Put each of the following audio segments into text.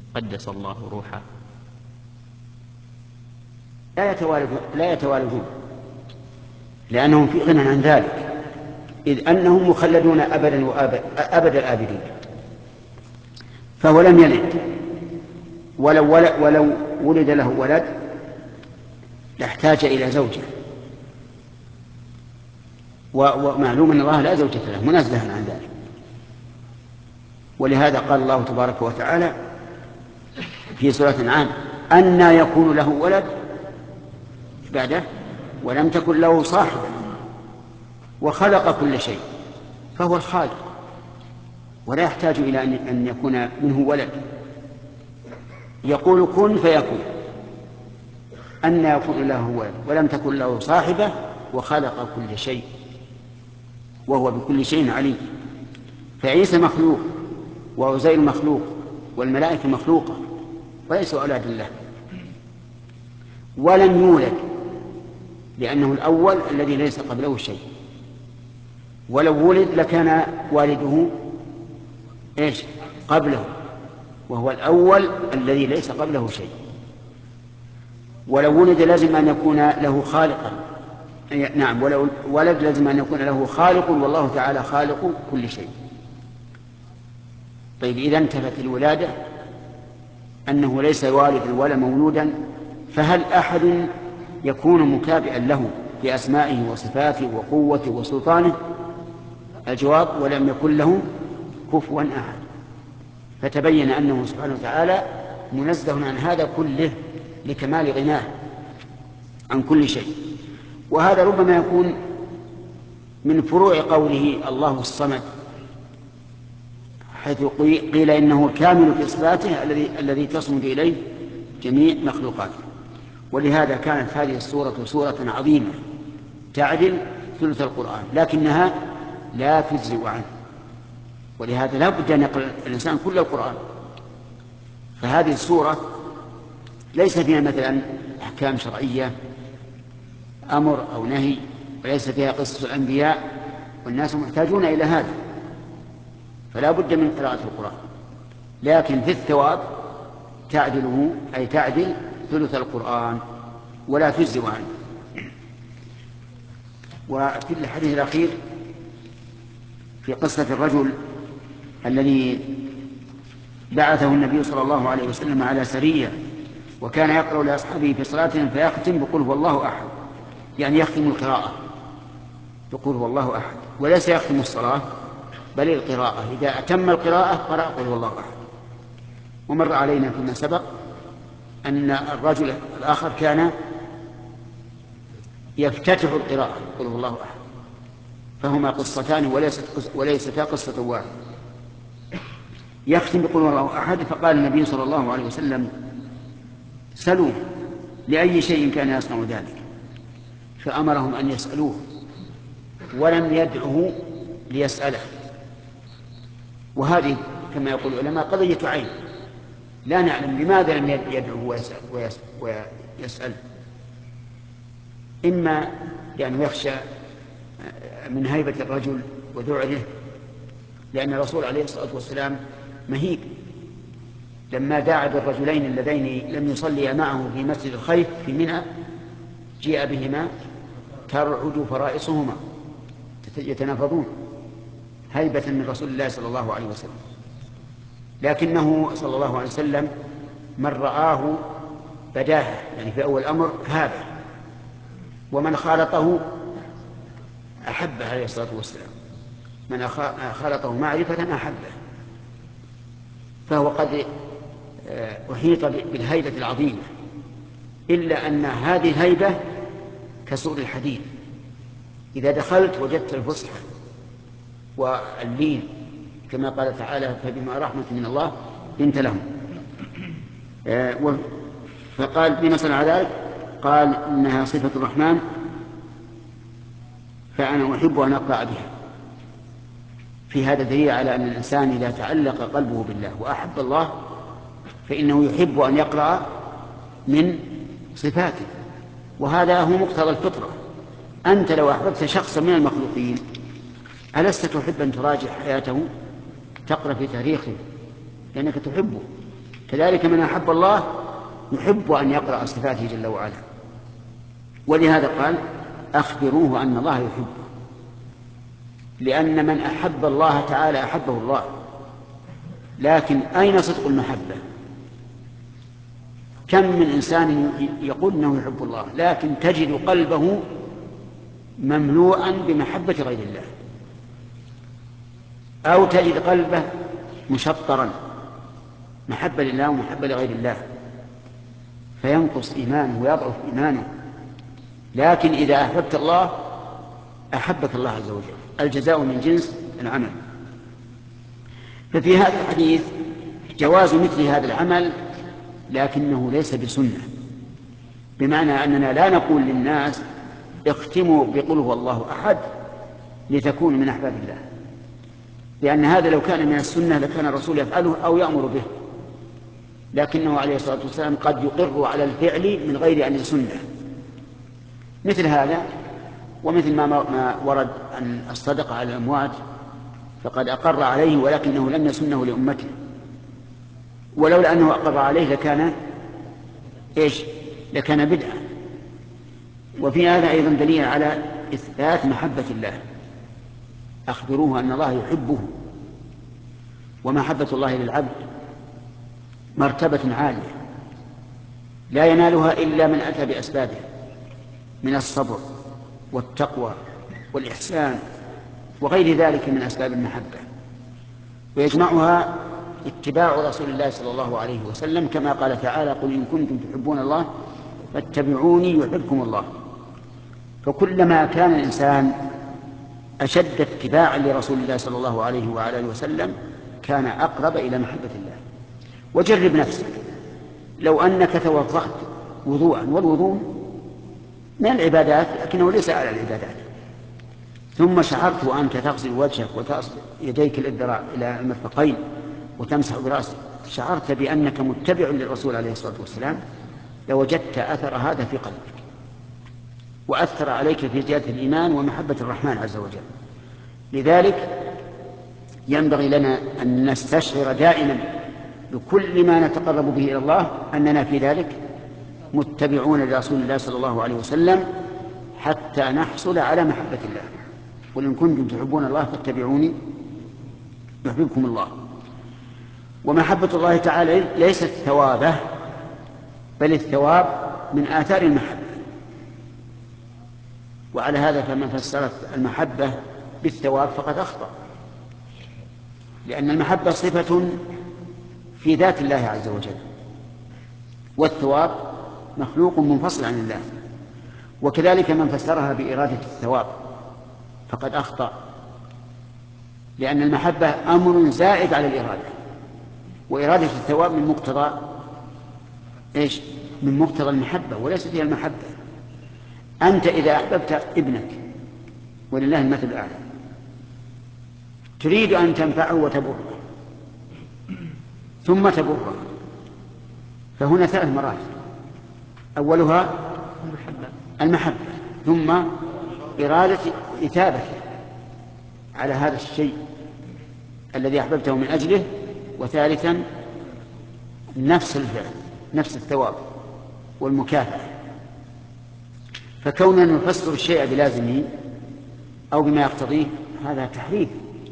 قدس الله روحه. لا يتوالدون لأنهم في غنى عن ذلك، إذ أنهم مخلدون أبدا أبد الآبدين. فهو لم يلد، ولو ولد له ولد لاحتاج إلى زوجة، ومعلوم أن الله لا زوجة له منزها عن ذلك. ولهذا قال الله تبارك وتعالى في سورة الأنعام: أنى يكون له ولد بعده ولم تكن له صاحبة وخلق كل شيء. فهو الخالق ولا يحتاج إلى أن يكون منه ولد. يقول كن فيكون. أنى يكون له ولد ولم تكن له صاحبة وخلق كل شيء وهو بكل شيء عليم. فعيسى مخلوق وعزير مخلوق والملائكة مخلوقة وليسوا أولاد الله. ولم يولد لأنه الأول الذي ليس قبله شيء، ولو ولد لكان والده إيش قبله، وهو الأول الذي ليس قبله شيء. ولو ولد لازم أن يكون له خالقا، نعم، ولو ولد لازم أن يكون له خالق، والله تعالى خالق كل شيء. طيب إذا انتفت الولادة أنه ليس والدا ولا مولودا، فهل أحد يكون مكافئا له في أسمائه وصفاته وقوته وسلطانه؟ الجواب: ولم يكن له كفوا أحد. فتبين أنه سبحانه وتعالى منزه عن هذا كله لكمال غناه عن كل شيء. وهذا ربما يكون من فروع قوله الله الصمد، حيث قيل إنه كامل في صفاته الذي تصمد إليه جميع مخلوقاته. ولهذا كانت هذه السورة سورة عظيمة تعدل ثلث القرآن، لكنها لا تجزئ عنه، ولهذا لا بد أن يقرأ الإنسان كل القرآن. فهذه السورة ليس فيها مثلا أحكام شرعية أمر أو نهي، وليس فيها قصص الأنبياء، والناس محتاجون إلى هذا، فلا بد من قراءة القرآن. لكن في الثواب تعدله، أي تعدل ثلث القرآن ولا تجزئ عنه. وفي الحديث الأخير في قصة الرجل الذي بعثه النبي صلى الله عليه وسلم على سرية، وكان يقرأ لأصحابه في صلاتهم فيختم بقول هو الله أحد، يعني يختم القراءة بقول هو الله أحد، وليس يختم الصلاة بل القراءة. إذا أتم القراءة قرأ قل هو الله أحد. ومر علينا فيما سبق أن الرجل الآخر كان يفتتح القراءة قل هو الله أحد، فهما قصتان وليستا قصة واحدة. يختم بقل هو الله أحد. فقال النبي صلى الله عليه وسلم: سلوه لأي شيء كان يصنع ذلك. فأمرهم أن يسألوه، ولم يدعه ليسأله. وهذه كما يقول العلماء قضية عين، لا نعلم لماذا لم يدعه ويسأل. إما لأنه يخشى من هيبة الرجل وذعره، لأن الرسول عليه الصلاة والسلام مهيب. لما دعا بالرجلين اللذين لم يصليا معه في مسجد الخيف في منى جيء بهما ترعد فرائصهما يتنافضون هيبة من رسول الله صلى الله عليه وسلم. لكنه صلى الله عليه وسلم من رآه بداهة، يعني في أول الأمر هذا، ومن خالطه أحبه عليه الصلاة والسلام، من خالطه معرفة أحبه. فهو قد أحيط بالهيبة العظيمة، إلا أن هذه الهيبة كسور الحديد، إذا دخلت وجدت الفصحى واللين، كما قال تعالى: فبما رحمة من الله لنت لهم. فقال بما صنع ذلك قال إنها صفة الرحمن فأنا أحب أن أقرأ بها. في هذا دليل على أن الإنسان إذا تعلق قلبه بالله وأحب الله فإنه يحب أن يقرأ من صفاته، وهذا هو مقتضى الفطرة. أنت لو أحببت شخصا من المخلوقين ألست تحب أن تراجع حياته، تقرأ في تاريخه، لأنك تحبه، كذلك من أحب الله يحب أن يقرأ صفاته جل وعلا، ولهذا قال أخبروه أن الله يحبه، لأن من أحب الله تعالى أحبه الله. لكن أين صدق المحبة؟ كم من إنسان يقول أنه يحب الله لكن تجد قلبه مملوءا بمحبة غير الله، أو تجد قلبه مشطرا محبة لله ومحبة لغير الله، فينقص إيمانه ويضعف إيمانه. لكن إذا أحببت الله أحبك الله عز وجل، الجزاء من جنس العمل. ففي هذا الحديث جواز مثل هذا العمل، لكنه ليس بسنة، بمعنى أننا لا نقول للناس اختموا بقل هو الله أحد لتكونوا من أحباب الله، لأن هذا لو كان من السنة لكان الرسول يفعله أو يأمر به، لكنه عليه الصلاة والسلام قد يقر على الفعل من غير أن يسنه، مثل هذا. ومثل ما ورد عن الصدقة على الأموات فقد أقر عليه ولكنه لم يسنه لأمته، ولولا أنه أقر عليه لكان بدعة. وفي هذا أيضا دليل على إثبات محبة الله، أخبروه أن الله يحبه. ومحبة الله للعبد مرتبة عالية لا ينالها إلا من أتى بأسبابه من الصبر والتقوى والإحسان وغير ذلك من أسباب المحبة، ويجمعها اتباع رسول الله صلى الله عليه وسلم، كما قال تعالى قل إن كنتم تحبون الله فاتبعوني يحبكم الله. فكلما كان الإنسان أشد اتباعا لرسول الله صلى الله عليه وعلى آله وسلم كان أقرب إلى محبة الله. وجرب نفسك، لو أنك توضأت وضوءا، والوضوء من العبادات لكنه ليس على العبادات، ثم شعرت وأنت تغسل وجهك وتغسل يديك إلى المرفقين وتمسح برأسك، شعرت بأنك متبع للرسول عليه الصلاة والسلام، لوجدت أثر هذا في قلبك وأثر عليك في زيادة الإيمان ومحبة الرحمن عز وجل. لذلك ينبغي لنا أن نستشعر دائما بكل ما نتقرب به إلى الله أننا في ذلك متبعون لرسول الله صلى الله عليه وسلم حتى نحصل على محبة الله. قل إن كنتم تحبون الله فاتبعوني يحببكم الله. ومحبة الله تعالى ليست ثوابه، بل الثواب من آثار المحبة. وعلى هذا فمن فسرت المحبة بالثواب فقد أخطأ، لأن المحبة صفة في ذات الله عز وجل، والثواب مخلوق منفصل عن الله. وكذلك من فسرها بإرادة الثواب فقد أخطأ، لأن المحبة أمر زائد على الإرادة، وإرادة الثواب من مقتضى من مقتضى المحبة وليست هي المحبة. أنت إذا أحببت ابنك ولله المثل الأعلى تريد أن تنفعه وتبره ثم تبره، فهنا 3 مراحل: أولها المحبة، ثم إرادة إثابته على هذا الشيء الذي أحببته من أجله، وثالثا نفس الفعل، نفس الثواب والمكافأة. فكوننا نفسر الشيء بلازمه أو بما يقتضيه هذا تحريف،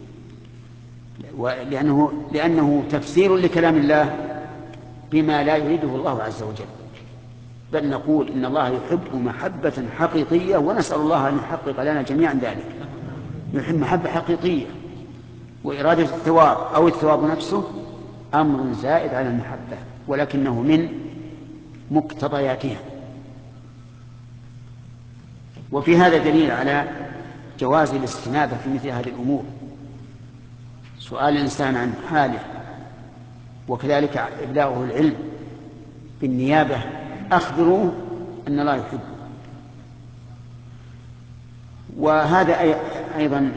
لأنه تفسير لكلام الله بما لا يريده الله عز وجل. بل نقول إن الله يحب محبة حقيقية، ونسأل الله أن يحقق لنا جميعا ذلك. يحب محبة حقيقية، وإرادة الثواب أو الثواب نفسه أمر زائد على المحبة، ولكنه من مقتضياتها. وفي هذا دليل على جواز الاستنابة في مثل هذه الأمور، سؤال الإنسان عن حاله، وكذلك إبلاغه العلم بالنيابة: أخبروه أن الله يحبه. وهذا أيضا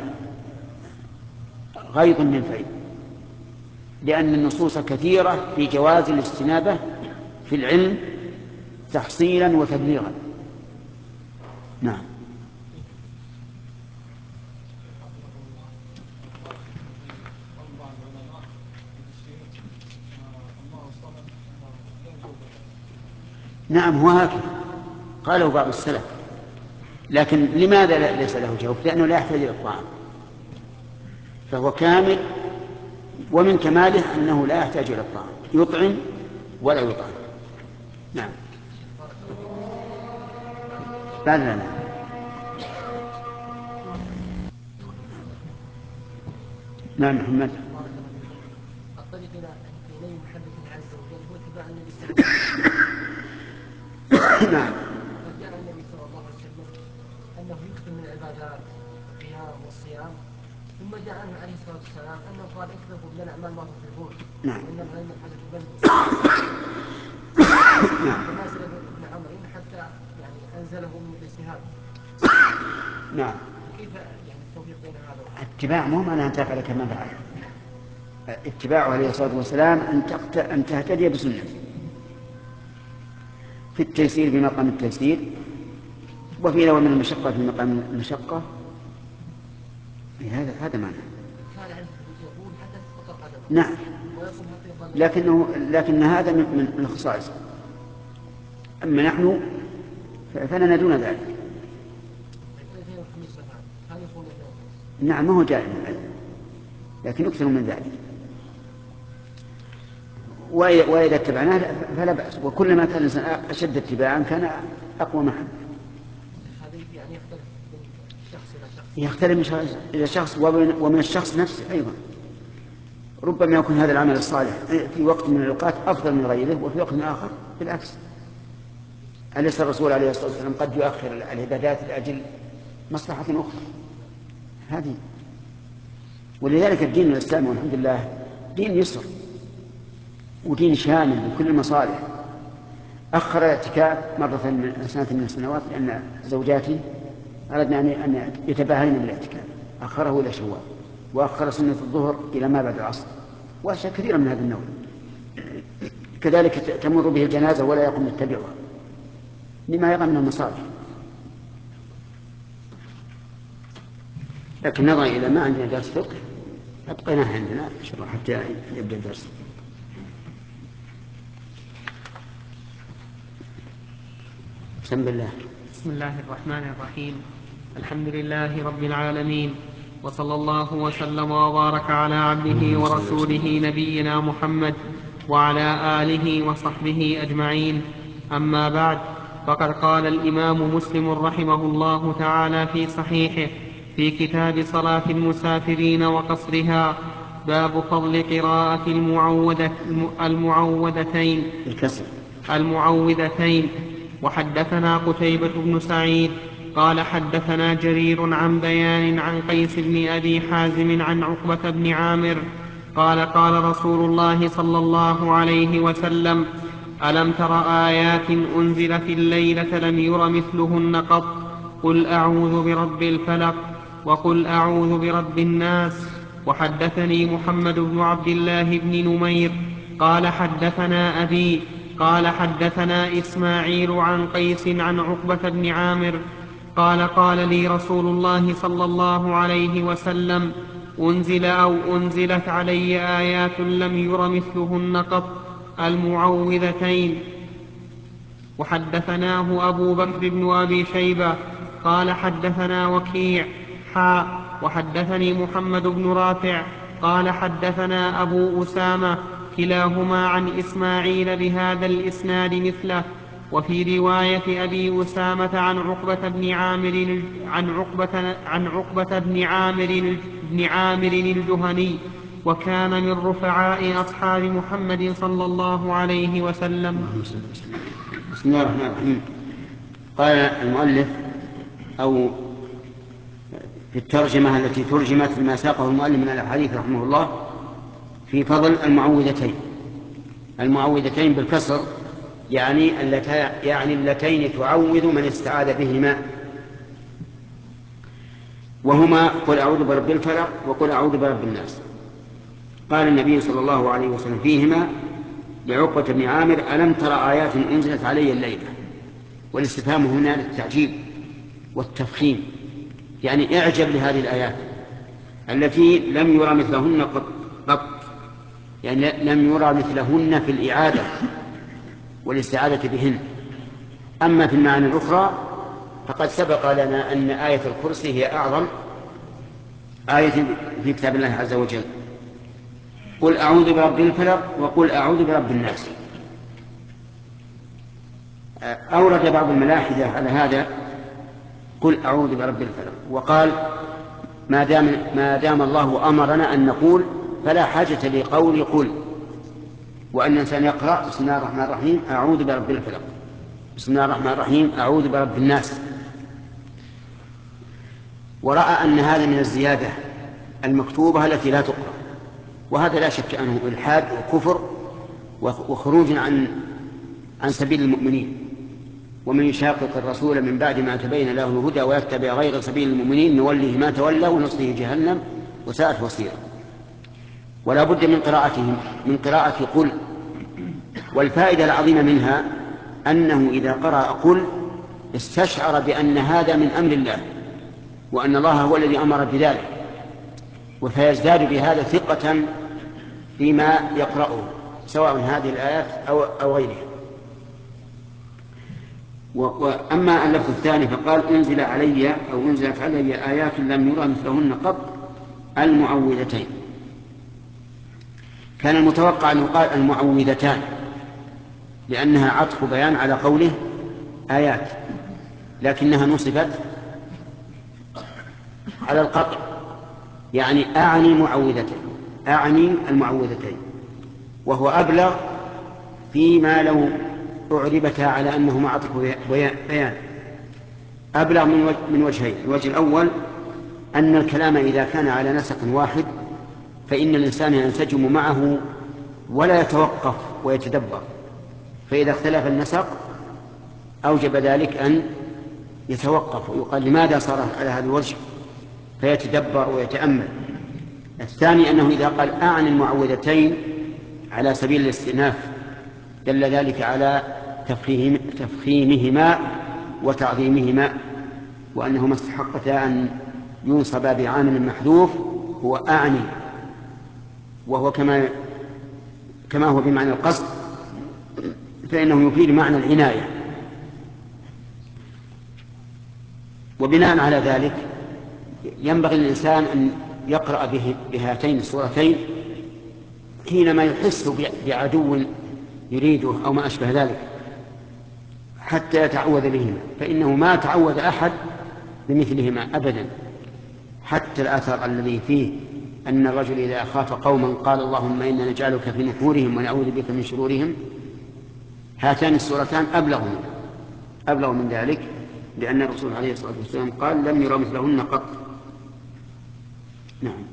غيض من فعل، لأن النصوص كثيرة في جواز الاستنابة في العلم تحصيلا وتبليغا. نعم. نعم هو هكذا قاله بعض السلف، لكن لماذا ليس له جوف؟ لأنه لا يحتاج إلى الطعام، فهو كامل، ومن كماله أنه لا يحتاج إلى الطعام، يطعم ولا يطعم. نعم. لا. نعم محمد. الطريق إلى محبة عز وجل هو اتباع النبي صلى الله عليه وسلم. نعم. قد جاء النبي صلى الله عليه وسلم أنه يكثر من العبادات القيام والصيام، ثم جاء عنه عليه الصلاة والسلام أنه قال اكتبوا من الأعمال ما تحبون. نعم. وإن العلم الحاجة بل فما سأل ابن عمرو حتى يعني أنزله من الاجتهاد. نعم. كيف يعني التوفيق بين هذا؟ اتباع مو معناه أن تفعل كما فعل. اتباعه عليه الصلاة والسلام أن تهتدي بسنته في التيسير بمقام التيسير، وفي نوع من المشقة في مقام المشقة. هذا معنى. نعم. لكن هذا من الخصائص. أما نحن فلنا دون ذلك. نعم ما هو دائما، لكن يكثر من ذلك، وإذا اتبعناه فلا بأس، وكلما كان الإنسان أشد اتباعا كان أقوى محبة. يختلف من شخص إلى شخص ومن الشخص نفسه أيضا. ربما يكون هذا العمل الصالح في وقت من الأوقات أفضل من غيره، وفي وقت آخر بالعكس. أليس الرسول عليه الصلاة والسلام قد يؤخر العبادات لأجل مصلحة أخرى؟ هذه. ولذلك الدين الإسلامي والحمد لله دين يسر ودين شامل بكل المصالح. أخر الاعتكاف مرة من سنة من السنوات لأن زوجاتي أردنا أن يتباهين بالاعتكاف، أخره إلى شوال، وأخر سنة الظهر إلى ما بعد العصر، وأشياء كثيرة من هذا النوع. كذلك تمر به الجنازة ولا يقوم يتبعها لما يرى من المصالح. لكن نظرا إلى ما عندنا درس فقه أبقيناها عندنا حتى يبدأ الدرس. بسم الله الرحمن الرحيم. الحمد لله رب العالمين، وصلى الله وسلم وبارك على عبده ورسوله نبينا محمد وعلى آله وصحبه أجمعين. أما بعد، فقد قال الإمام مسلم رحمه الله تعالى في صحيحه في كتاب صلاة المسافرين وقصرها: باب فضل قراءة المعوذتين. وحدثنا قتيبة بن سعيد قال حدثنا جرير عن بيان عن قيس بن أبي حازم عن عقبة بن عامر قال قال رسول الله صلى الله عليه وسلم: ألم تر آيات أنزلت الليلة لم ير مثلهن قط، قل أعوذ برب الفلق وقل أعوذ برب الناس. وحدثني محمد بن عبد الله بن نمير قال حدثنا أبي قال حدثنا إسماعيل عن قيس عن عقبة بن عامر قال قال لي رسول الله صلى الله عليه وسلم: أنزل أو أنزلت علي آيات لم ير مثلهن قط، المعوذتين. وحدثناه أبو بكر بن أبي شيبة قال حدثنا وكيع وحدثني محمد بن رافع قال حدثنا أبو أسامة كلاهما عن إسماعيل بهذا الإسناد مثله. وفي رواية أبي أسامة عن عقبة بن عامر الجهني، وكان من رفعاء أصحاب محمد صلى الله عليه وسلم. بسم الله الرحمن الرحيم. قال المؤلف أو في الترجمة التي ترجمت لما ساقه المؤلف من الحديث رحمه الله في فضل المعوذتين بالكسر، يعني اللتين تعوذ من استعاذ بهما، وهما قل أعوذ برب الفلق وقل أعوذ برب الناس. قال النبي صلى الله عليه وسلم فيهما لعقبة بن عامر: ألم ترى آيات أنزلت علي الليلة؟ والاستفهام هنا للتعجيب والتفخيم، يعني اعجب لهذه الآيات التي لم يرى مثلهن قط، يعني لم يرى مثلهن في الإعادة والاستعاذة بهن. أما في المعاني الأخرى فقد سبق لنا أن آية الكرسي هي أعظم آية في كتاب الله عز وجل. قل أعوذ برب الفلق وقل أعوذ برب الناس. أورد بعض الملاحدة على هذا قل أعوذ برب الفلق، وقال ما دام الله أمرنا أن نقول فلا حاجة لقول قل، وأن الإنسان يقرأ بسم الله الرحمن الرحيم أعوذ برب الفلق، بسم الله الرحمن الرحيم أعوذ برب الناس. ورأى أن هذا من الزيادة المكتوبة التي لا تقرأ، وهذا لا شك أنه إلحاد وكفر وخروج عن سبيل المؤمنين. ومن يشاقق الرسول من بعد ما تبين له الهدى ويتبع غير سبيل المؤمنين نوله ما تولى ونصله جهنم وساءت مصيرا. ولا بد من قراءة قل. والفائدة العظيمة منها أنه إذا قرأ قل استشعر بأن هذا من أمر الله، وأن الله هو الذي أمر بذلك، فيزداد بهذا ثقة فيما يقرأه سواء هذه الآيات أو غيرها. وأما اللفظ الثاني فقال أنزلت علي آيات لم يرى مثلهن قط المعوذتين. كان المتوقع أن يقال المعوذتان لأنها عطف بيان على قوله آيات، لكنها نصبت على القطع، يعني أعني المعوذتين، وهو أبلغ فيما لو أعربتها على أنهما عطف بيان. أبلغ من وجهين. الوجه الأول أن الكلام إذا كان على نسق واحد فإن الإنسان ينسجم معه ولا يتوقف ويتدبر، فإذا اختلف النسق أوجب ذلك أن يتوقف ويقال لماذا صار على هذا الوجه، فيتدبر ويتأمل. الثاني أنه إذا قال أعني المعوذتين على سبيل الاستئناف دل ذلك على تفخيمهما وتعظيمهما، وأنهما استحقتا أن ينصب بعامل محذوف هو أعني، وهو كما هو بمعنى القصد فإنه يفيد معنى العناية. وبناء على ذلك ينبغي للإنسان أن يقرأ بهاتين السورتين حينما يحس بعدو يريده أو ما أشبه ذلك حتى يتعوذ بهما، فإنه ما تعوذ أحد بمثلهما أبدا. حتى الأثر الذي فيه أن الرجل إذا أخاف قوما قال اللهم إنا نجعلك في نحورهم ونعوذ بك من شرورهم، هاتان السورتان أبلغ من ذلك، لأن الرسول عليه الصلاة والسلام قال لم يرى مثلهن قط. نعم.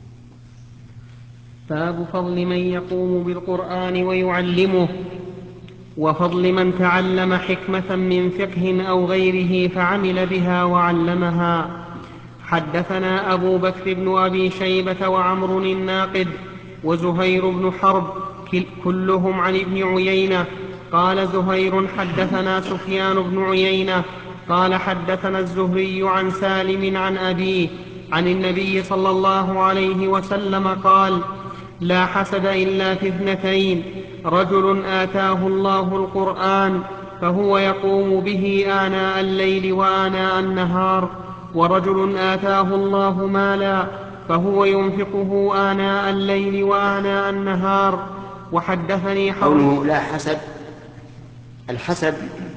باب فضل من يقوم بالقرآن ويعلمه، وفضل من تعلم حكمة من فقه أو غيره فعمل بها وعلمها. حدثنا أبو بكر بن أبي شيبة وعمر الناقد وزهير بن حرب كلهم عن ابن عيينة. قال زهير حدثنا سفيان بن عيينة قال حدثنا الزهري عن سالم عن أبيه عن النبي صلى الله عليه وسلم قال لا حسد إلا في اثنتين: رجل آتاه الله القرآن فهو يقوم به آناء الليل وآناء النهار، ورجل آتاه الله مالا فهو ينفقه آناء الليل وآناء النهار. وحدثني قوله لا حسد، الحسد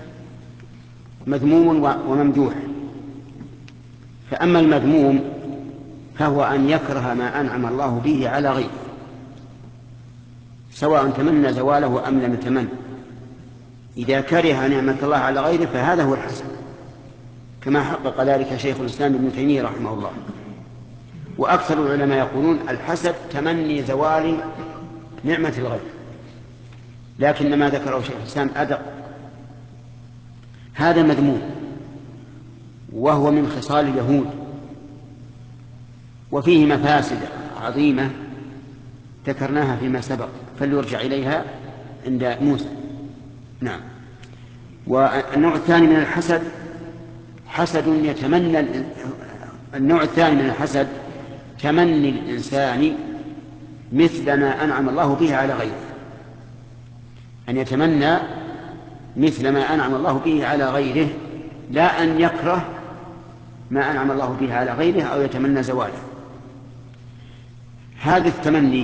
مذموم وممدوح. فأما المذموم فهو أن يكره ما أنعم الله به على غيره، سواء تمنى زواله أم لم يتمنى. إذا كره نعمة الله على غيره فهذا هو الحسد، كما حقق ذلك شيخ الإسلام ابن تيمية رحمه الله. وأكثر العلماء يقولون الحسد تمني زوال نعمة الغير، لكن ما ذكره شيخ الإسلام أدق. هذا مذموم وهو من خصال اليهود، وفيه مفاسد عظيمة ذكرناها فيما سبق فليرجع إليها عند موسى. نعم. والنوع الثاني من الحسد حسد يتمنى النوع الثاني من الحسد تمني الإنسان مثل ما أنعم الله به على غيره، أن يتمنى مثل ما أنعم الله به على غيره، لا أن يكره ما أنعم الله به على غيره أو يتمنى زواله. هذا التمني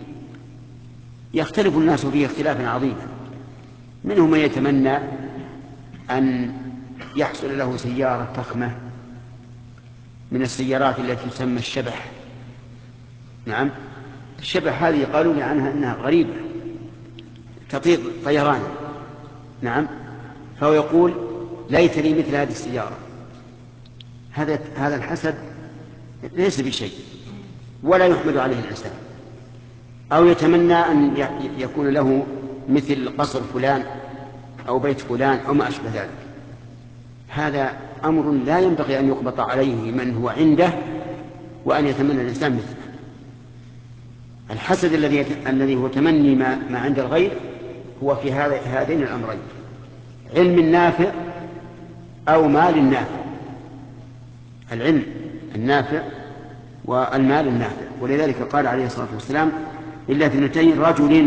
يختلف الناس فيه اختلافا عظيما، منهم من يتمنى أن يحصل له سيارة فخمة من السيارات التي تسمى الشبح. نعم، الشبح هذه قالوا لي عنها أنها غريبة تطير طيران. نعم، فهو يقول ليت لي مثل هذه السيارة. هذا الحسد ليس بشيء ولا يحمد عليه الإنسان. أو يتمنى أن يكون له مثل قصر فلان أو بيت فلان أو ما أشبه ذلك. هذا أمر لا ينبغي أن يقبط عليه من هو عنده وأن يتمنى الإنسان مثله. الحسد الذي هو تمني ما عند الغير هو في هذين الأمرين: علم نافع أو مال نافع. العلم النافع والمال النافع. ولذلك قال عليه الصلاة والسلام: إلا اثنتين،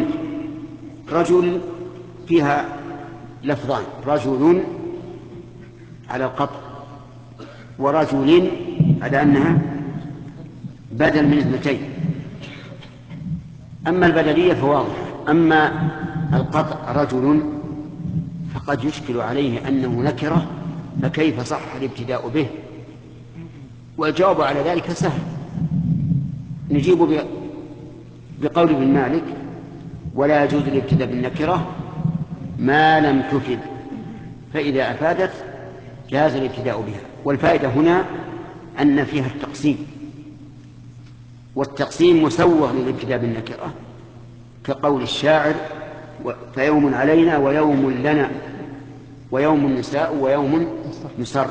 رجل فيها لفظان: رجل على القطع، ورجل على أنها بدل من اثنتين. أما البدلية فواضحة، أما القطع رجل فقد يشكل عليه أنه نكرة، فكيف صح الابتداء به؟ والجواب على ذلك سهل، نجيب بقول ابن مالك: ولا يجوز الابتداء بالنكرة ما لم تفد، فإذا أفادت جاز الابتداء بها. والفائدة هنا أن فيها التقسيم، والتقسيم مسوغ للابتداء بالنكرة، كقول الشاعر: فيوم علينا ويوم لنا ويوم نساء ويوم نسر.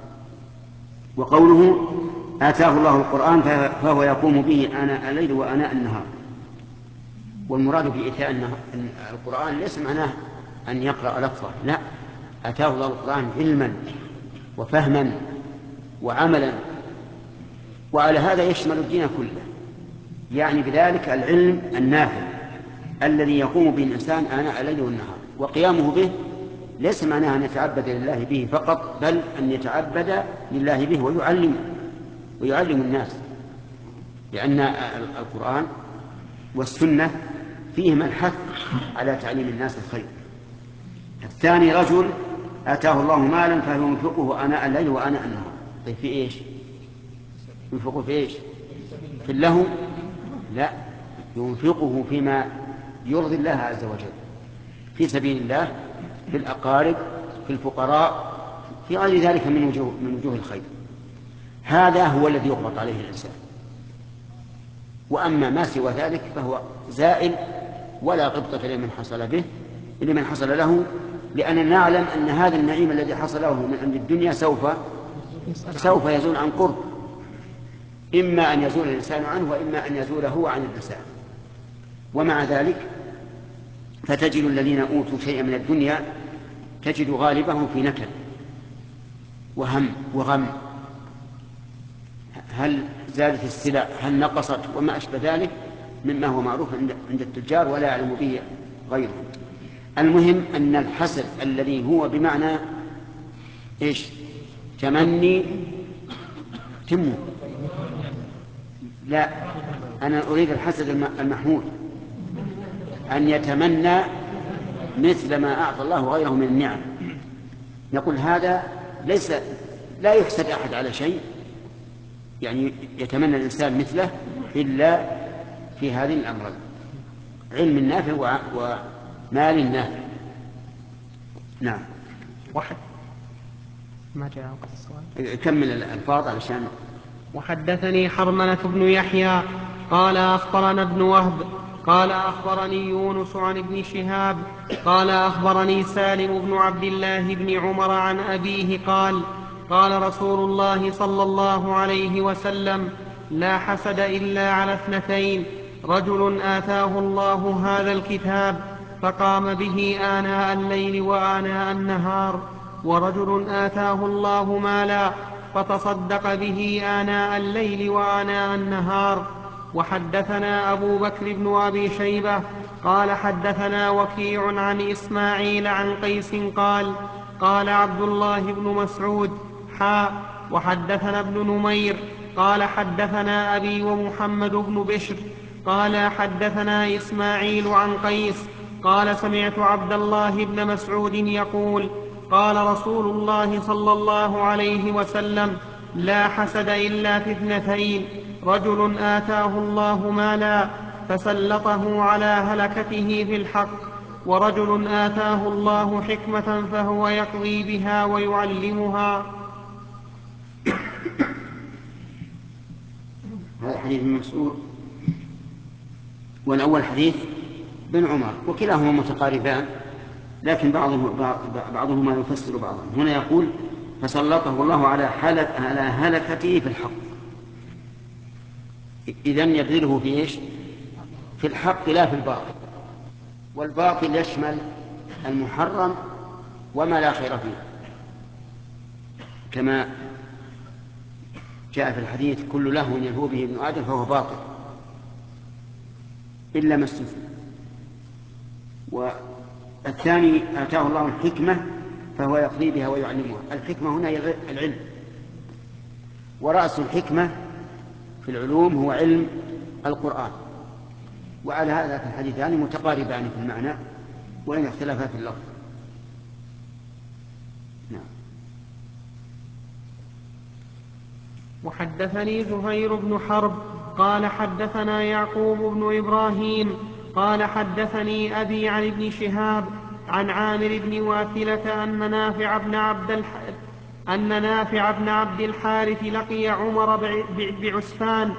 وقوله: آتاه الله القرآن فهو يقوم به آناء الليل وآناء النهار. والمراد بإيتاء القرآن ليس معناه أن يقرأ لفظه، لا، آتاه الله القرآن علما وفهما وعملا، وعلى هذا يشمل الدين كله، يعني بذلك العلم النافع الذي يقوم به الإنسان آناء الليل والنهار. وقيامه به ليس معناه أن يتعبد لله به فقط، بل أن يتعبد لله به ويعلم الناس، لأن القرآن والسنة فيهما الحث على تعليم الناس الخير. الثاني: رجل آتاه الله مالا فهو ينفقه آناء الليل وآناء النهار. طيب في إيش؟ ينفقه في إيش؟ في اللهو؟ لا، ينفقه فيما يرضي الله عز وجل، في سبيل الله، في الأقارب، في الفقراء، في غير ذلك من وجوه الخير. هذا هو الذي يقبط عليه الإنسان. وأما ما سوى ذلك فهو زائل ولا غبطة لمن حصل له، لأننا نعلم أن هذا النعيم الذي حصل له من عند الدنيا سوف يزول عن قرب، إما أن يزول الإنسان عنه وإما أن يزول هو عن الإنسان. ومع ذلك فتجد الذين أوتوا شيئا من الدنيا تجد غالبهم في نكد وهم وغم. هل زادت السلع؟ هل نقصت؟ وما أشبه ذلك مما هو معروف عند التجار ولا يعلم به غيرهم. المهم أن الحسد الذي هو بمعنى إيش؟ تمني تمه. لا، أنا أريد الحسد المحمود، أن يتمنى مثل ما أعطى الله غيره من النعم. نقول هذا لا يحسد أحد على شيء، يعني يتمنى الإنسان مثله إلا في هذه الأمرين: علم نافع ومال نافع. نعم. واحد ما جاء وقت السؤال. كمل الألفاظ علشان. وحدثني حرملة بن يحيى قال أخبرنا ابن وهب قال أخبرني يونس عن ابن شهاب قال أخبرني سالم بن عبد الله بن عمر عن أبيه قال: قال رسول الله صلى الله عليه وسلم: لا حسد إلا على اثنتين: رجل آتاه الله هذا الكتاب فقام به آناء الليل وآناء النهار، ورجل آتاه الله مالا فتصدق به آناء الليل وآناء النهار. وحدثنا أبو بكر بن أبي شيبة قال حدثنا وكيع عن إسماعيل عن قيس قال قال عبد الله بن مسعود وحدثنا ابن نمير قال حدثنا أبي ومحمد بن بشر قال حدثنا إسماعيل عن قيس قال سمعت عبد الله بن مسعود يقول قال رسول الله صلى الله عليه وسلم لا حسد إلا في اثنتين رجل آتاه الله مالا فسلطه على هلكته في الحق ورجل آتاه الله حكمة فهو يقضي بها ويعلمها. هذا حديث ابن مسعود والأول حديث بن عمر وكلاهما متقاربان لكن بعضهما يفسر بعضا. هنا يقول فسلطه الله على هلكته في الحق، إذن يبذله في إيش؟ في الحق لا في الباطل، والباطل يشمل المحرم وما لا خير فيه كما جاء في الحديث كل لهو يلهو به ابن آدم فهو باطل إلا ما استثنى. والثاني آتاه الله الحكمة فهو يقضي بها ويعلمها. الحكمة هنا العلم، ورأس الحكمة في العلوم هو علم القرآن، وعلى هذا في الحديثان متقاربان في المعنى وإن اختلفا في اللفظ. نعم. وحدثني زهير بن حرب قال حدثنا يعقوب بن إبراهيم قال حدثني أبي عن ابن شهاب عن عامر بن واثلة أن نافع بن عبد الحارث لقي عمر بعسفان،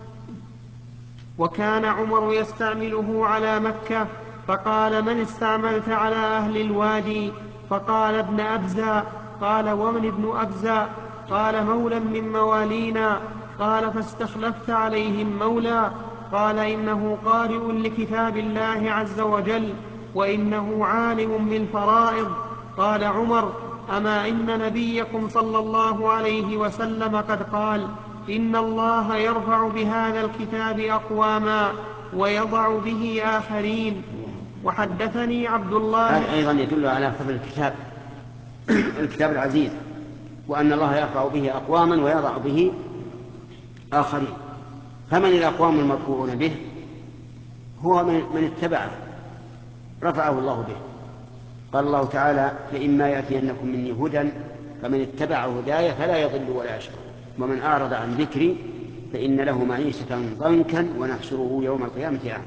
وكان عمر يستعمله على مكة، فقال من استعملت على أهل الوادي؟ فقال ابن أبزة. قال ومن ابن أبزة؟ قال مولى من موالينا. قال فاستخلفت عليهم مولى؟ قال إنه قارئ لكتاب الله عز وجل وإنه عالم بالفرائض. قال عمر أما إن نبيكم صلى الله عليه وسلم قد قال إن الله يرفع بهذا الكتاب أقواما ويضع به آخرين. وحدثني عبد الله. هذا أيضا يدل على فضل الكتاب العزيز، وأن الله يرفع به أقواما ويضع به آخرين. فمن الأقوام المرفوعون به؟ هو من اتبعه رفعه الله به. قال الله تعالى فإما يأتينكم مني هدى فمن اتبع هداي فلا يضل ولا يشقى ومن أعرض عن ذكري فإن له معيشة ضنكا ونحشره يوم القيامة أعمى.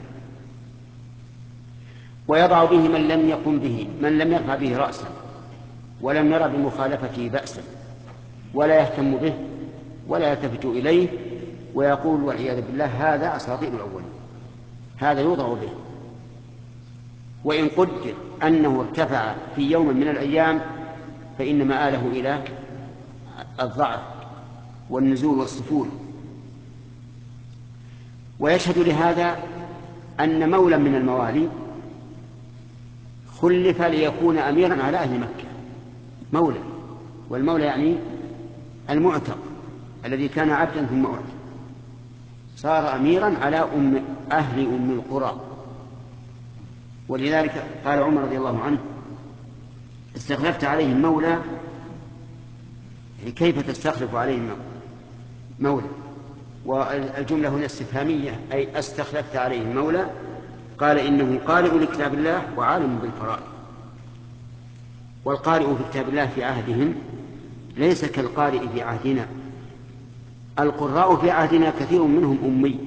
ويضع به من لم يقم به، من لم يرفع به رأسا ولم يرى بمخالفته بأسا ولا يهتم به ولا يلتفت إليه ويقول والعياذ بالله هذا أساطير الأولين، هذا يوضع به. وإن قدر أنه ارتفع في يوم من الأيام فإن مآله إلى الضعف والنزول والسفول. ويشهد لهذا أن مولى من الموالي خلف ليكون أميرا على أهل مكة، مولى، والمولى يعني المعتق الذي كان عبدا ثم أعتق، صار أميرا على أهل أم القرى. ولذلك قال عمر رضي الله عنه استخلفت عليهم مولى. كيف تستخلف عليهم مولى؟ والجملة هنا استفهامية، أي استخلفت عليهم مولى. قال إنه قارئ لكتاب الله وعالم بالفرائض. والقارئ في كتاب الله في عهدهم ليس كالقارئ في عهدنا. القراء في عهدنا كثير منهم أمي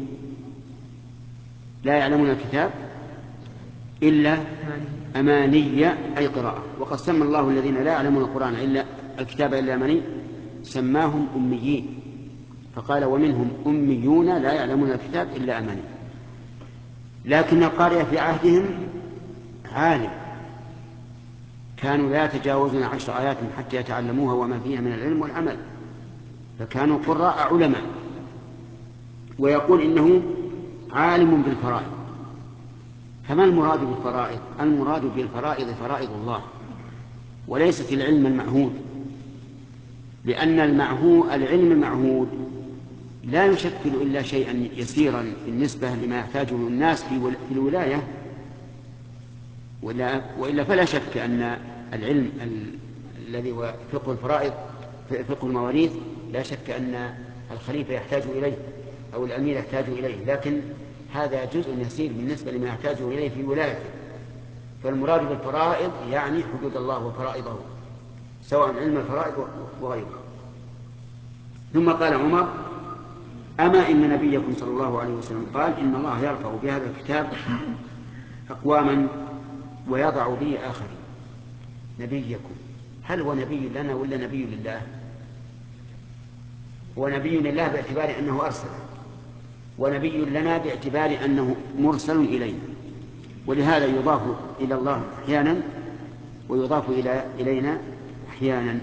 لا يعلمون الكتاب إلا أماني أي قراءة. وقد سمى الله الذين لا يعلمون القرآن إلا الكتاب إلا أماني سماهم أميين، فقال ومنهم أميون لا يعلمون الكتاب إلا أماني. لكن القارئ في عهدهم عالم، كانوا لا يتجاوزون 10 آيات حتى يتعلموها وما فيها من العلم والعمل، فكانوا قراء علماء. ويقول إنه عالم بالفرائض. فما المراد بالفرائض؟ المراد بالفرائض فرائض الله وليست العلم المعهود، لأن العلم المعهود لا يشكل إلا شيئا يسيرا بالنسبة لما يحتاجه الناس في الولاية وإلا فلا شك أن العلم الذي هو فقه الفرائض فقه المواريث لا شك أن الخليفة يحتاج إليه أو الأمير يحتاج إليه، لكن هذا جزء يسير بالنسبة لما يحتاج إليه في ولايته. فالمراد بالفرائض يعني حدود الله وفرائضه، سواء علم الفرائض وغيره. ثم قال عمر: أما إن نبيكم صلى الله عليه وسلم قال: إن الله يرفع بهذا الكتاب أقواما ويضع به آخرين. نبيكم، هل هو نبي لنا ولا نبي لله؟ هو نبي لله باعتبار أنه أرسله، ونبي لنا باعتبار أنه مرسل إلينا، ولهذا يضاف إلى الله أحيانا ويضاف إلينا أحيانا.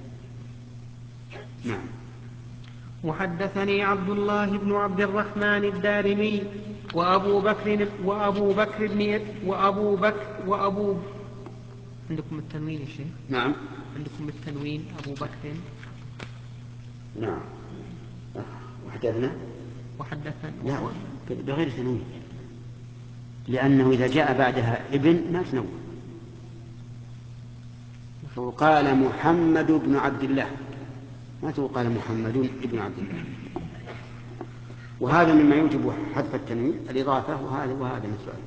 نعم. وحدثني عبد الله بن عبد الرحمن الدارمي وأبو بكر عندكم التنوين يا شيخ؟ نعم. عندكم التنوين أبو بكر. نعم. وحدثنا لا بغير تنوين، لأنه إذا جاء بعدها ابن ما تنوين. وقال محمد بن عبد الله، ما تقال محمد بن عبد الله، وهذا مما يوجب حذف التنوين الإضافة، وهذا مثله.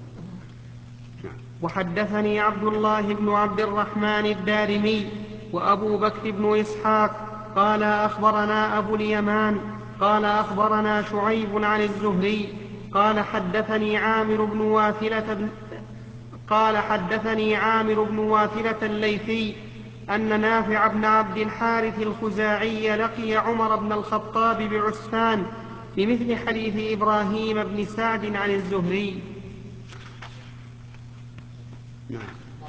وحدثني عبد الله بن عبد الرحمن الدارمي وأبو بكر بن إسحاق قال أخبرنا أبو اليمان قال أخبرنا شعيب عن الزهري قال حدثني عامر بن واثلة الليثي أن نافع بن عبد الحارث الخزاعي لقي عمر بن الخطاب بعسفان بمثل حديث إبراهيم بن سعد عن الزهري. نعم.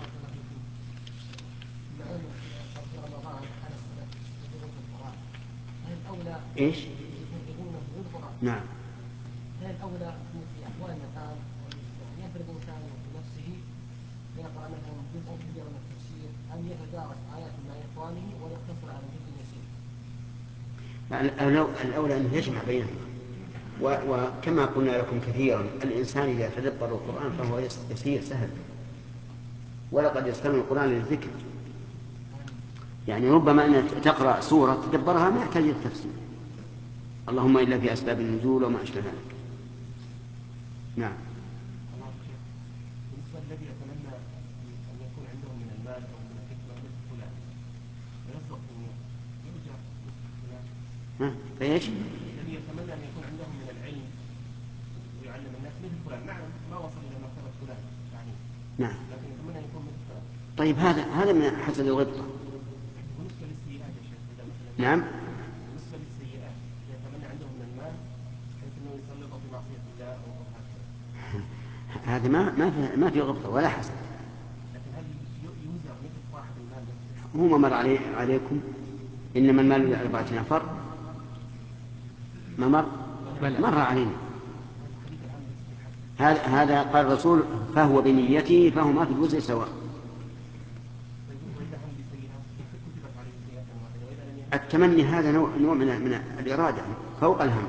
ايش؟ نعم. هل الأولى في أحوال المكان يفرض الإنسان بنفسه ويقرأ مثلا جزء كبير من التفسير، أم يتدارس آيات مع إخوانه ويقتصر على جزء يسير؟ الأولى أن يجمع بينهما، وكما قلنا لكم كثيرا الإنسان إذا تدبر القرآن فهو يسير سهل، ولقد يسرنا القرآن للذكر. يعني ربما أن تقرأ سورة تدبرها ما يحتاج التفسير، اللهم إلا في أسباب النزول وما أشبه ذلك. نعم. بالنسبة الذي يتمنى أن يكون عنده من المال أو من الحكمة مثل فلان ويرزق يرجع فلان. فإيش؟ الذي يتمنى أن يكون عنده من العلم ويعلم الناس مثل فلان، نعم ما وصل إلى مرتبة فلان يعني. نعم. لكن يتمنى أن يكون مثل فلان. طيب هذا من حسد الغبطة. بالنسبة للسيئات يا شيخ نعم. بالنسبة للسيئات يتمنى عنده من المال بحيث أنه يسلط في معصية الله أو هذا ما في غبطة ولا حسد. لكن هل يوزع مثل صاحب المال؟ هو ما مر عليكم إنما المال لأربعة نفر، ما مر علينا هذا قال الرسول فهو بنيته فهما في الوزر سواء. التمني هذا نوع من الإرادة فوق الهم.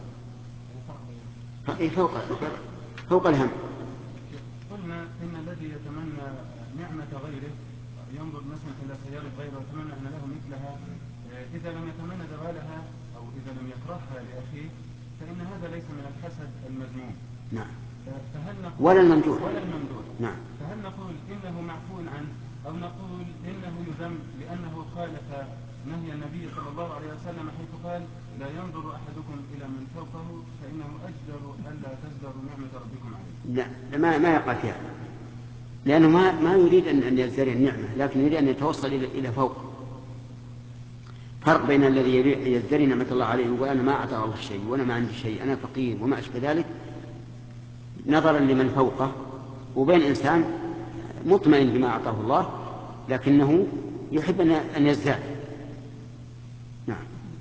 فوق الهم. قلنا إن الذي يتمنى نعمة غيره ينظر مثلا إلى سيارة غيره ويتمنى أن له مثلها، إذا لم يتمنى زوالها أو إذا لم يكرهها لأخيه فإن هذا ليس من الحسد المذموم. نعم. فهل نقول ولا الممدوح. نعم. فهل نقول إنه معفو عنه أو نقول إنه يذم لأنه خالف نهي النبي صلى الله عليه وسلم حيث قال لا ينظر أحدكم إلى من فوقه فإنه أجدر ألا تزدروا نعمة ربكم عليه. لا ما يقع فيها، لأنه ما يريد أن يزدري النعمة، لكن يريد أن يتوصل إلى فوق. فرق بين الذي يزدري نعمة الله عليه ويقول أنا ما أعطى الله شيء وأنا ما عندي شيء أنا فقير وما أشبه ذلك نظرا لمن فوقه، وبين إنسان مطمئن بما أعطاه الله لكنه يحب أن يزداد. نعم.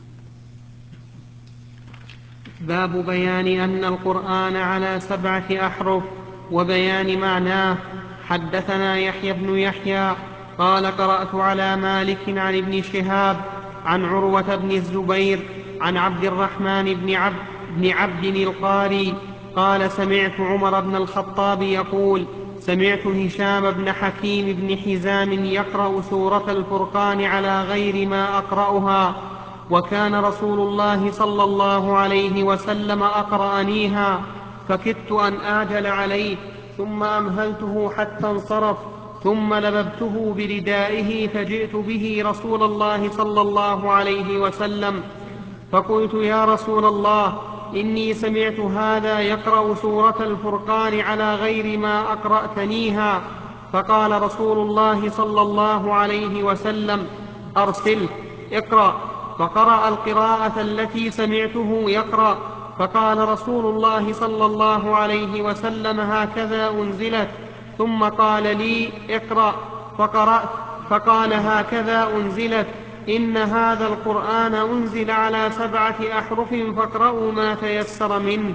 باب بيان أن القرآن على 7 أحرف وبيان معناه. حدثنا يحيى بن يحيى قال قرأت على مالك عن ابن شهاب عن عروة بن الزبير عن عبد الرحمن بن عبد القاري قال سمعت عمر بن الخطاب يقول سمعت هشام بن حكيم بن حزام يقرأ سورة الفرقان على غير ما أقرأها، وكان رسول الله صلى الله عليه وسلم أقرأنيها، فكدت أن أعجل عليه، ثم أمهلته حتى انصرف، ثم لببته بردائه فجئت به رسول الله صلى الله عليه وسلم، فقلت: يا رسول الله، إني سمعت هذا يقرأ سورة الفرقان على غير ما أقرأتنيها. فقال رسول الله صلى الله عليه وسلم: أرسله، اقرأ. فقرأ القراءة التي سمعته يقرأ، فقال رسول الله صلى الله عليه وسلم: هكذا أنزلت. ثم قال لي: اقرأ. فقرأت، فقال: هكذا أنزلت، إن هذا القرآن أنزل على 7 أحرف فاقرأوا ما تيسر منه.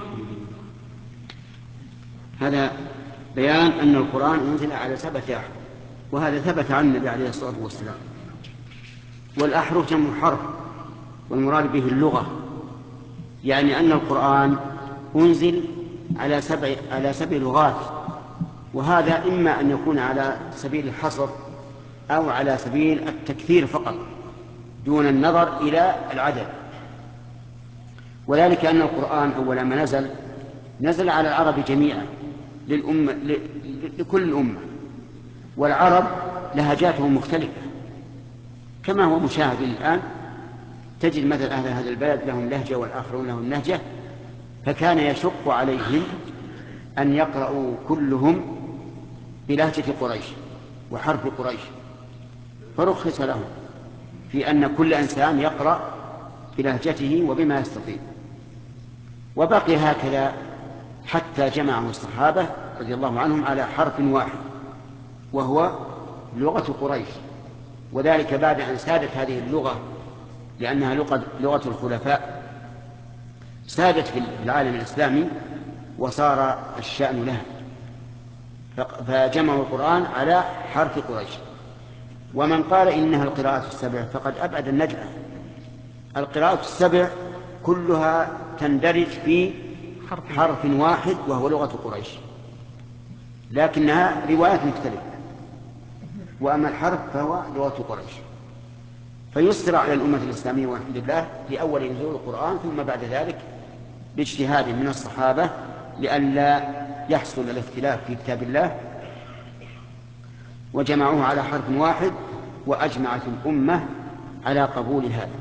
هذا بيان أن القرآن أنزل على 7 أحرف، وهذا ثبت عن النبي عليه الصلاة والسلام. والأحرف جمع حرف، والمراد به اللغة، يعني أن القرآن أنزل على 7 لغات، وهذا إما أن يكون على سبيل الحصر أو على سبيل التكثير فقط دون النظر إلى العدد. وذلك أن القرآن أول ما نزل على العرب جميعا، لكل الأمة، والعرب لهجاتهم مختلفة كما هو مشاهد الآن. تجد مثل أهل هذا البلد لهم لهجة والآخرون لهم لهجة، فكان يشق عليهم أن يقرأوا كلهم بلهجة قريش وحرف قريش، فرخص لهم في أن كل إنسان يقرأ بلهجته وبما يستطيع. وبقي هكذا حتى جمعه الصحابة رضي الله عنهم على حرف واحد، وهو لغة قريش، وذلك بعد أن سادت هذه اللغة، لأنها لغة الخلفاء، سادت في العالم الإسلامي وصار الشأن لها، فجمعوا القرآن على حرف قريش. ومن قال إنها القراءة 7 فقد أبعد النجعة. القراءة 7 كلها تندرج في حرف واحد وهو لغة قريش، لكنها روايات مختلفة، وأما الحرف فهو لغة قريش. فيسر على الأمة الإسلامية والحمد لله لأول نزول القرآن، ثم بعد ذلك باجتهاد من الصحابة لئلا يحصل الاختلاف في كتاب الله، وجمعوه على حرف واحد، وأجمعت الأمة على قبول هذا،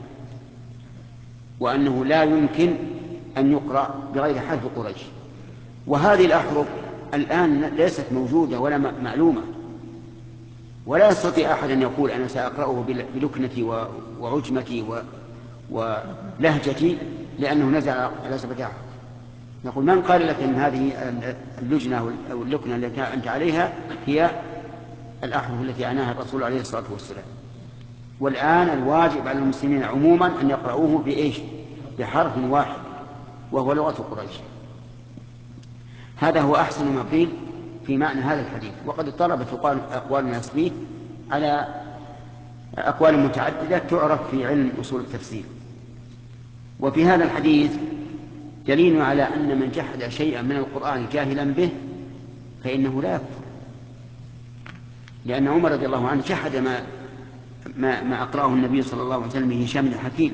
وأنه لا يمكن أن يقرأ بغير حرف قريش. وهذه الأحرف الآن ليست موجودة ولا معلومة، ولا يستطيع أحد أن يقول أنا سأقرأه بلكنتي وعجمتي ولهجتي لأنه نزل على 7 أحرف. نقول: من قال لك أن هذه اللجنة أو اللكنة التي أنت عليها هي الأحرف التي عناها الرسول عليه الصلاة والسلام؟ والآن الواجب على المسلمين عموما أن يقرؤوه بإيش؟ بحرف واحد وهو لغة قريش. هذا هو أحسن ما قيل في معنى هذا الحديث. وقد اضطربت أقوال الناس فيه على أقوال متعددة تعرف في علم أصول التفسير. وفي هذا الحديث دليل على أن من جحد شيئا من القرآن جاهلا به فإنه لا يكفر، لأن عمر رضي الله عنه جحد ما أقرأه النبي صلى الله عليه وسلم من هشام بن حكيم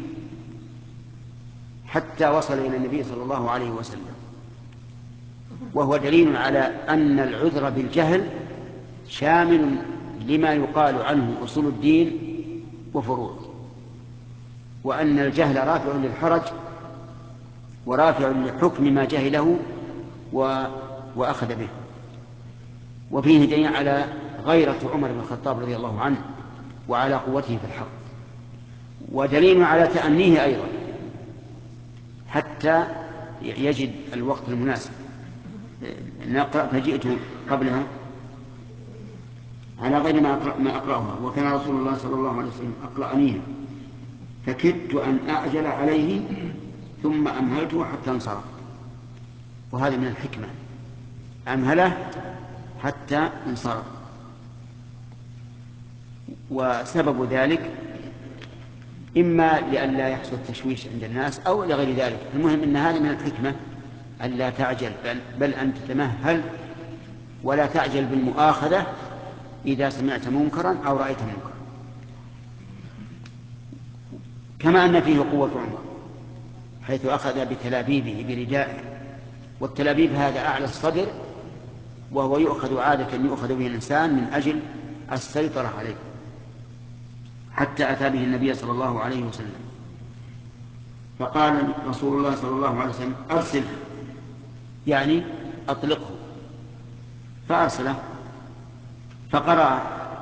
حتى وصل إلى النبي صلى الله عليه وسلم، وهو دليل على أن العذر بالجهل شامل لما يقال عنه أصول الدين وفروعه، وأن الجهل رافع للحرج ورافع لحكم ما جهله وأخذ به. وفيه دليل على غيرة عمر بن الخطاب رضي الله عنه وعلى قوته في الحق، ودليل على تأنيه أيضا حتى يجد الوقت المناسب. نقرأ: فجئت قبلها على غير ما أقرأها، وكان رسول الله صلى الله عليه وسلم أقرأنيها، فكدت أن أعجل عليه ثم أمهلته حتى انصرف. وهذا من الحكمة، أمهله حتى انصرف. وسبب ذلك إما لئلا يحصل التشويش عند الناس أو لغير ذلك. المهم أن هذا من الحكمة ألا تعجل، بل أن تتمهل ولا تعجل بالمؤاخذة إذا سمعت منكرا أو رأيت منكرا. كما أن فيه قوة عمر حيث أخذ بتلابيبه بردائه، والتلابيب هذا أعلى الصدر، وهو يؤخذ عادة يؤخذ به الإنسان من أجل السيطرة عليه، حتى أتى به النبي صلى الله عليه وسلم. فقال رسول الله صلى الله عليه وسلم أرسله، يعني أطلقه، فأرسله فقرأ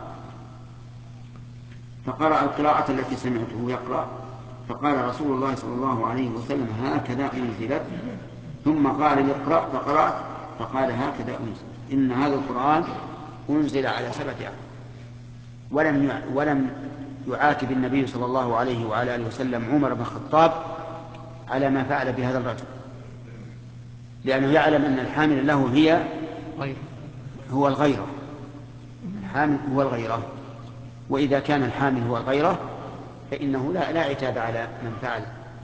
القراءة التي سمعته يقرأ، فقال رسول الله صلى الله عليه وسلم هكذا أنزلت، ثم قال اقرأ فقرأت، فقال هكذا أنزل، إن هذا القرآن أنزل على 7 أعراب. ولم يعاتب النبي صلى الله عليه وعلى آله وسلم عمر بن الخطاب على ما فعل بهذا الرجل، لأنه يعلم أن الحامل له هو الغيرة، الحامل هو الغيرة، وإذا كان الحامل هو الغيرة فإنه لا عتاب على من فعل.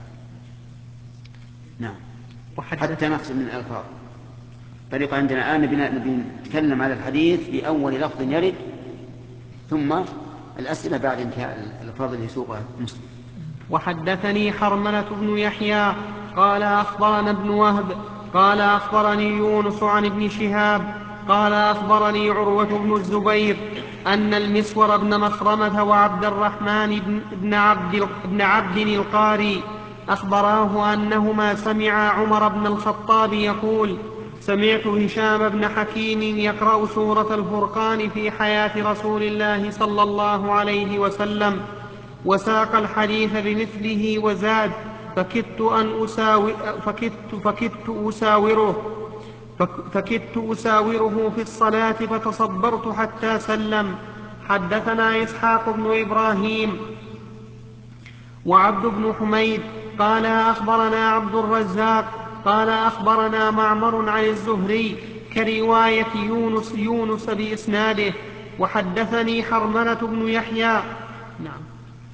نعم. حتى نقصد من الألفاظ. طريقة عندنا الآن نتكلم على الحديث بأول لفظ يرد، ثم الأسئلة بعد انتهاء الألفاظ اللي يسوقها مسلم. وحدثني حرملة بن يحيى قال أخبرنا ابن وهب قال أخبرني يونس عن ابن شهاب قال أخبرني عروة بن الزبير أن المسور بن مخرمة وعبد الرحمن بن عبد القاري أخبراه أنهما سمعا عمر بن الخطاب يقول سمعت هشام بن حكيم يقرأ سورة الفرقان في حياة رسول الله صلى الله عليه وسلم، وساق الحديث بمثله وزاد فكدت أساوره في الصلاة فتصبرت حتى سلم. حدثنا إسحاق بن إبراهيم وعبد بن حميد قال أخبرنا عبد الرزاق قال أخبرنا معمر عن الزهري كرواية يونس بإسناده. وحدثني حرملة بن يحيى. نعم.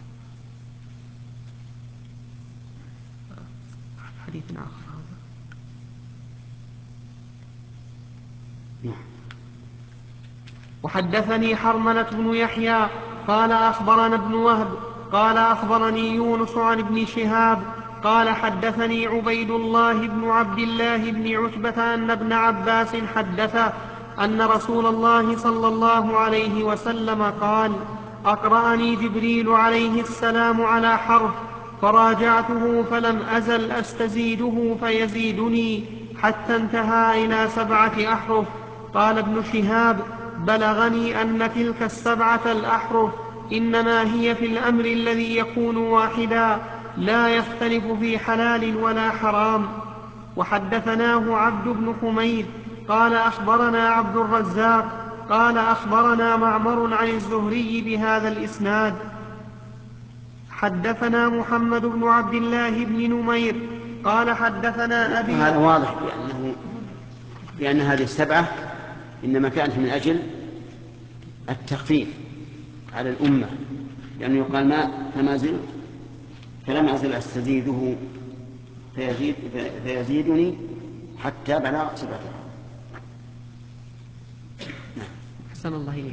حديث آخر. وحدثني حرملة بن يحيى قال أخبرنا ابن وهب قال أخبرني يونس عن ابن شهاب قال حدثني عبيد الله بن عبد الله بن عتبة أن ابن عباس حدثه أن رسول الله صلى الله عليه وسلم قال أقرأني جبريل عليه السلام على حرف فراجعته فلم أزل أستزيده فيزيدني حتى انتهى إلى 7 أحرف. قال ابن شهاب بلغني أن تلك 7 الأحرف إنما هي في الأمر الذي يكون واحدا لا يختلف في حلال ولا حرام. وحدثناه عبد بن حميد قال أخبرنا عبد الرزاق قال أخبرنا معمر عن الزهري بهذا الإسناد. حدثنا محمد بن عبد الله بن نمير قال حدثنا أبي. هذا واضح بأن هذه 7 إنما كانت من أجل التخفيف على الأمة، لأنه يقال فلم أزل أستزيده فيزيدني حتى بلغ 7. أحسن الله إليك.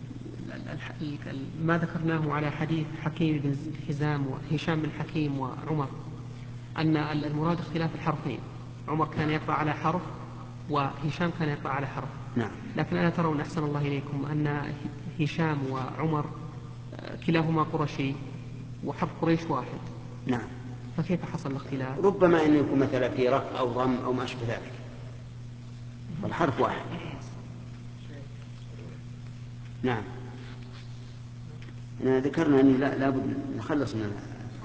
ما ذكرناه على حديث حكيم بن حزام وهشام بن حكيم وعمر أن المراد اختلاف الحرفين، عمر كان يقرأ على حرف وهشام كان يقرأ على حرف. نعم. لكن ألا ترون أحسن الله إليكم أن هشام وعمر كلاهما قرشي وحرف قريش واحد؟ نعم. فكيف حصل الاختلاف؟ ربما أن يكون مثلا في رفع أو ضم أو ما أشبه ذلك، والحرف واحد. نعم. ذكرنا أن لا بد نخلص من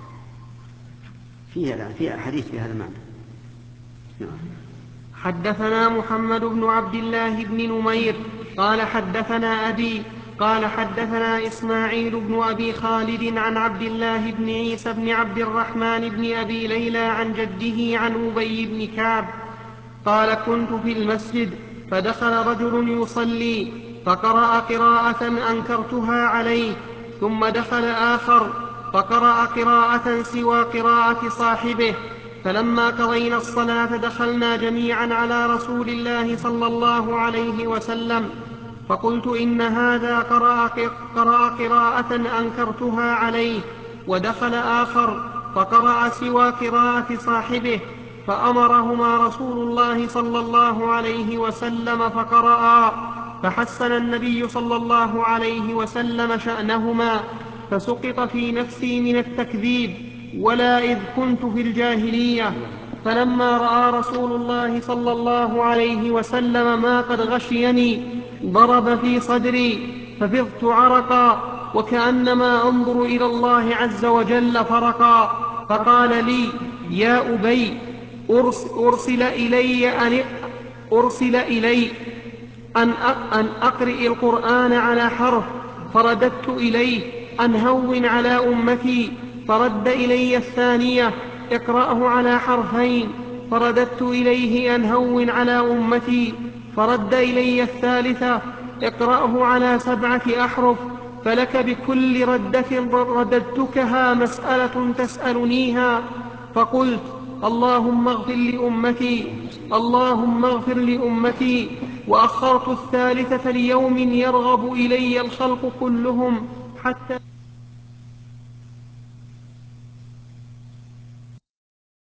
فيها حديث في هذا المعنى. نعم. حدثنا محمد بن عبد الله بن نمير قال حدثنا أبي قال حدثنا إسماعيل بن أبي خالد عن عبد الله بن عيسى بن عبد الرحمن بن أبي ليلى عن جده عن أبي بن كعب قال كنت في المسجد فدخل رجل يصلي فقرأ قراءة أنكرتها عليه، ثم دخل آخر فقرأ قراءة سوى قراءة صاحبه، فلما قضينا الصلاة دخلنا جميعا على رسول الله صلى الله عليه وسلم، فقلت إن هذا قرأ قراءة أنكرتها عليه، ودخل آخر فقرأ سوى قراءة صاحبه، فأمرهما رسول الله صلى الله عليه وسلم فقرأا، فحسن النبي صلى الله عليه وسلم شأنهما، فسقط في نفسي من التكذيب ولا إذ كنت في الجاهلية. فلما رأى رسول الله صلى الله عليه وسلم ما قد غشيني ضرب في صدري ففضت عرقا وكأنما أنظر إلى الله عز وجل فرقا، فقال لي: يا أبي، أرسل إلي أن أقرئ القرآن على حرف، فرددت إليه أن هون على أمتي، فرد إلي الثانية: اقرأه على حرفين، فرددت إليه أن هون على أمتي، فرد إلي الثالثة: اقرأه على 7 أحرف، فلك بكل ردة رددتكها مسألة تسألنيها. فقلت: اللهم اغفر لأمتي، اللهم اغفر لأمتي. وأخرت الثالثة ليوم يرغب إلي الخلق كلهم حتى